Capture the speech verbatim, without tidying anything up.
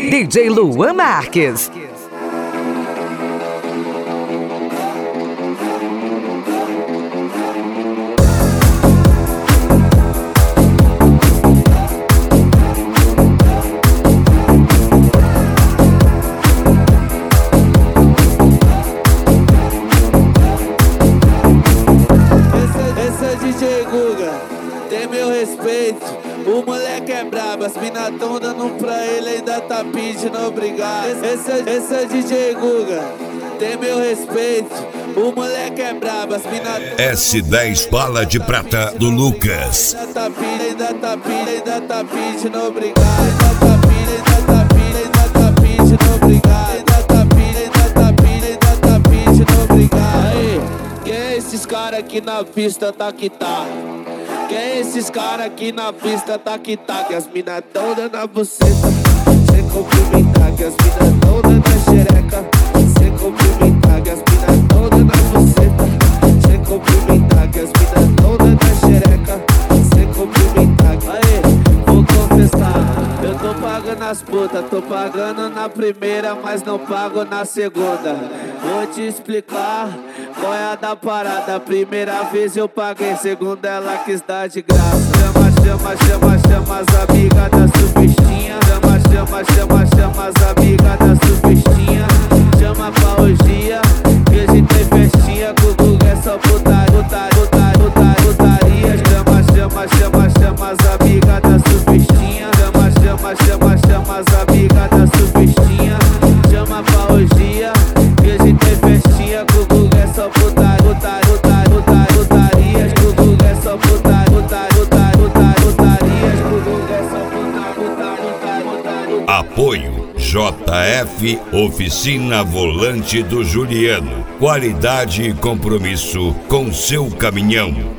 D J Luan Marques. O moleque é brabo, as mina tão dando pra ele, ainda tá pedindo obrigado. Esse, esse, esse é D J Guga, tem meu respeito. O moleque é brabo, as mina tão... S dez Bala de Prata do Lucas. Ainda tá pedindo, ainda tá pedindo, ainda tá pedindo obrigado. Ainda tá pedindo, ainda tá pedindo, ainda tá pedindo obrigado. Ainda tá pedindo, ainda tá pedindo, ainda tá pedindo obrigado. Aí, quem é esses caras aqui na pista, tá que tá? Quem é esses caras aqui na pista, tá que tá? Que as mina tão dando a buceta sem cumprimentar. Que as mina tão dando a xereca sem cumprimentar. Que as mina tão dando a buceta sem cumprimentar. Que as mina tão dando a xereca sem cumprimentar. Aê, vou confessar, eu tô pagando as putas. Tô pagando na primeira, mas não pago na segunda. Vou te explicar qual é a da parada. Primeira vez eu paguei, segunda ela quis dar de graça. Chama, chama, chama, chama as amigas da surfistinha. Chama, chama, chama, chama as amigas da surfistinha. Chama pra orgia, que hoje tem festinha. Com o Guga é só putaria, putaria, putaria, putaria. Chama, chama, chama, chama as amigas da surfistinha. Chama, chama, chama, chama as amigas da surfistinha. Chama pra orgia, que hoje tem festinha. Com o Guga é só putaria, putaria, putaria, putaria. Com o Guga é só putaria, putaria, putaria, putaria. Com o Guga é só putaria, putaria, putaria. Apoio J F Oficina Volante do Juliano. Qualidade e compromisso com seu caminhão.